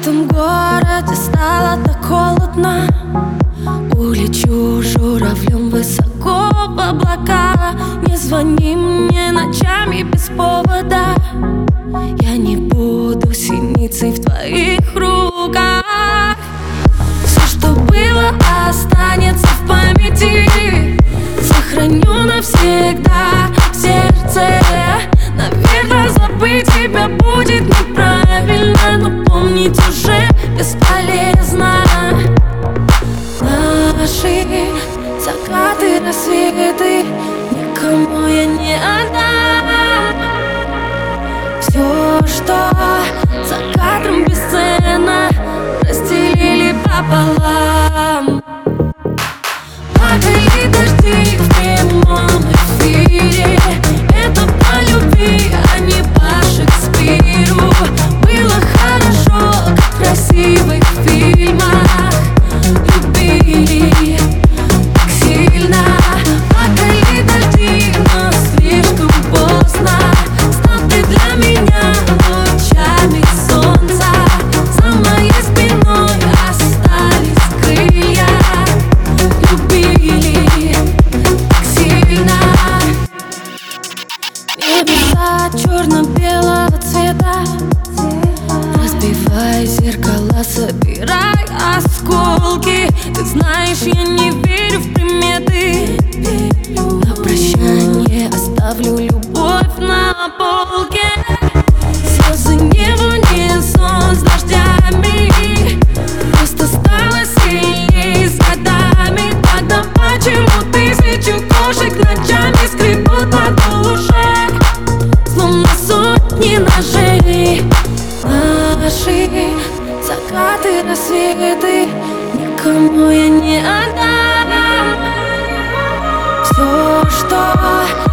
этом городе стало так холодно. Улечу журавлем высоко в облака. Не звони мне ночами без повода. Я не буду синицей в твоих руках. Все, что было, останется в памяти. Сохраню навсегда в сердце. Наверное, забыть тебя будет неправильно, но помнить уже бесполезно. Наши закаты, рассветы никому я не отдам. Все, что за кадром бесценно, разделили пополам. Падали дожди в прямом эфире. Это по любви, а не по Шекспиру. Было хорошо, как в красивых фильмах. Любили так сильно. Падали дожди, но слишком поздно. Стал ты для меня лучами солнца. За моей спиной остались крылья. Любили так сильно. Небеса черно-белого цвета, разбивай зеркала, собирай осколки. Ты знаешь, я не верю в приметы. На прощание оставлю любовь на полке. Слезы не в унисон с дождями. Просто стало сильней с годами. Тогда почему тысячу кошек ночами скребут на душах, словно сотни ножей? Наши закаты, рассветы никому я не отдам. Все, что